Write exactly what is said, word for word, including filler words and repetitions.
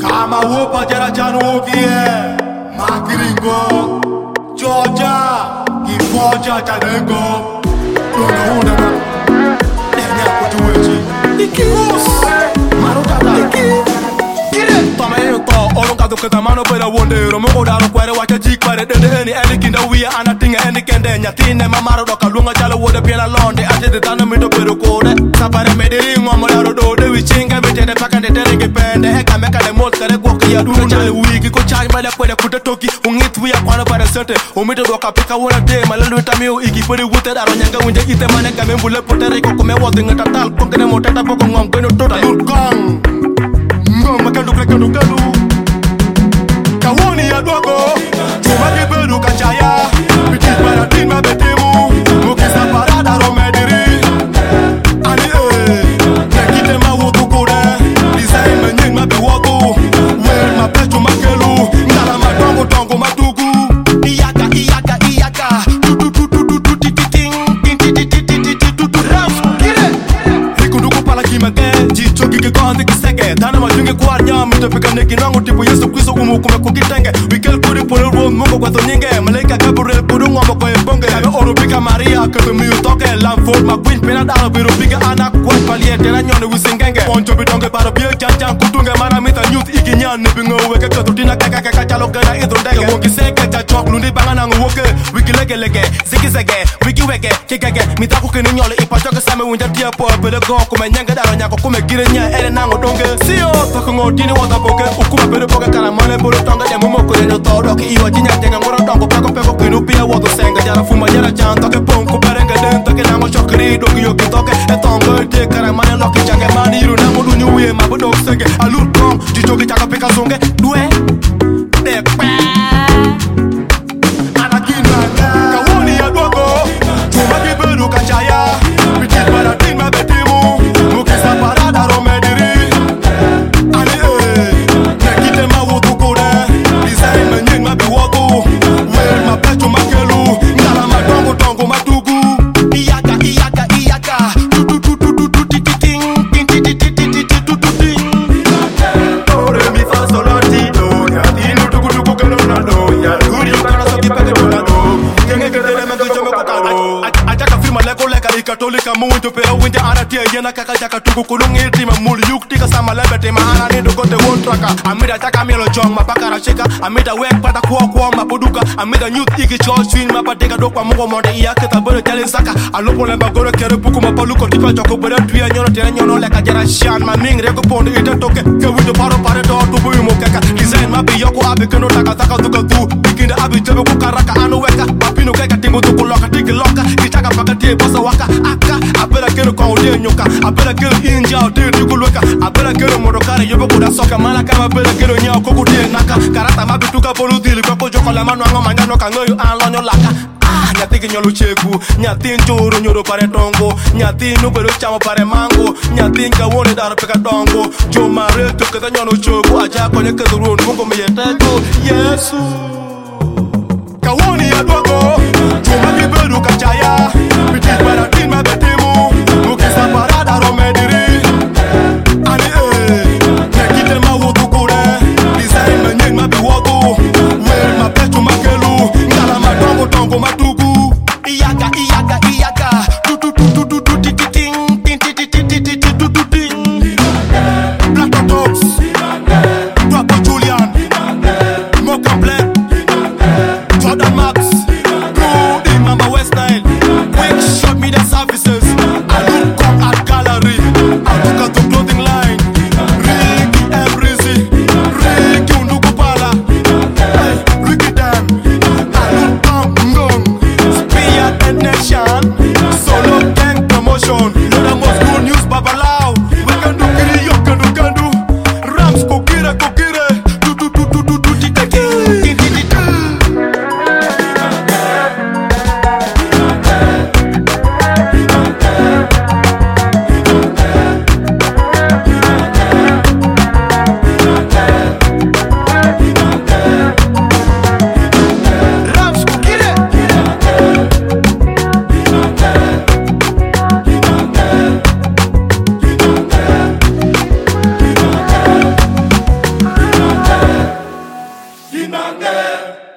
Kama wopa jara janu kie Makiringo Georgia Kifoja chanengo Dono una Denya kutuweji Ikius Marutata Iki Tama eno to Olonga dukata mano pera wonde Romo daro kwere wacha jik pare Dende eni eni kinda wia anatinga eni kende Nyatine mamaro doka lunga jalo wode piela londe Ate de tana mito pero kode Sapare mediri ngwamo daro dode Wichinga mitede pakande tere kipende Eka meka de mot kare kwa kia duna jale wiki Ko chai male kwede kute toki Ungit wia kwana pare sente Umito doka pika wona de Malelu itamiu iki pwede wute daro nyanga unje ite mane Kame mbule pote reko kume wadi ngata tal Kokene moteta poko ngom kweno tota Lulkong Ngom kendo krekendo kendo Kawoni ya dogo Tumaki bedu kachaya Biti paratima betemu Mukisa parada romediri Ani eh Nekite ma wotu kure Design menying ma biwotu Wel ma pechu makelu Ngala ma dongo dongo matugu Iyaka iyaka iyaka Tutu tutu tutu tititing Tutu raus kire Rikunduku pala kimake Jicho kike kondi kiseke Tana majungi kwa nyam Mito pika neki nangu tipu Yesu Kristo umu kume kukitenge Wikel kuri puri road mungo kwa thonyinge Malaika Gabriel kuru ngombo kwa ebonge Kame oru pika Maria Kepe miyu toke Lamford McQueen Pena daro biro pika anak Kwet palie tena nyone wisingenge Poncho bidonge baro biye jan jan kutunge Mana mita youth iki nyan Nipingo weke ketutina kaka kaka chalo kena idro ndege Wonki seke chachok lundi banga nangu woke Wiki lege lege Ziki zege Wiki weke Kikege Mitaku kini nyole Ipa choke same winja tia po Pele go kume nyenge daro nyako Kume gire nya Ere nangu donge Siyo Toko ngotini wata poke Ukuma pere poke Kana male bolo tonga Demu moko denyo todo Ki iwa jinya tenga ngoro dongo Peko peko kinu pia wado senga Jara fuma jara chan Toke ponku perenge den Toke nango chokri Doki yoki toke Etongo ete Kare mane loki change Mani iru nango dunyu uye Mabu dog senge Alur kong Jijoki chaka pika zonge Due Dekpe Anakinanga Kawoni ya dogo Tumaki bedu kachaya Bitit paratima betimu Mukisa parada romediri Ani eh Nekite ma wotu kure Design menying ma biwotu Wel ma pechu makelu Ngala ma dongo dongo matugu Iyaka iyaka iyaka Tutu tutu tutu tititing Tintitititititututing Ore mi fa solo ti do Nyadinu tuku tuku kero na do Nyaduri ukana soki peke tola do Kenge kedele menge jome kukaro Ajaka firma leko leka di katolika Muito pera winja aratia Yena kaka jaka tuku kulungi Tima muli yuk tika sama lebete Ma anani dogote wontraka Amida taka mielo chong mapakara shika Amida wek pata kuwa kuwa mapuduka Amida nyut iki chol swing Mapadeka dokwa mungo monde iya Kita bere jale saka Alopo lemba gore kere puku mapaluko Tipa choko bere tuya nyono tere nyono Leka jara shan Ma ming reko ponde ite toke Ke wido paro pare do tubu yumo keka Design mabi yoko abi kendo taka taka duka du Ikinda abi tebe kukaraka anu weka Papino keka tingu tuku loka tiki loka Kichaka paka tie basa waka Aka Abela kero kwa ude nyoka Abela kero inja ude tiku lweka Abela kero modokare yobo kuda soka Mana kama abela kero nyao koko tie naka Karata mabi tuka polu dili Kwa kojoko la manu ango manjano kangoyu anlonyo laka Ah, nyati ki nyolu cheku Nyati nchuru nyoro pare tongo Nyati nubero chamo pare mango Nyati nka wone daro peka dongo Jo mare to kata nyono choku Aja konye kedurun mungo meyeteko Yesu Kawoni ya dogo Chuma kibedu kachaya Bitit paratin ma betemu Mukisa parada romediri Ani eh Nekite ma wotu kure Design menying ma biwotu Wel ma pechu makelu Ngala ma dongo dongo matugu Iyaka iyaka iyaka Tutu tutu tutu tititing Tintititititututing Black Dogs Papa Julian Mocha Black Jordan Max Rudy Mama West Nile Quick shot me the yeah.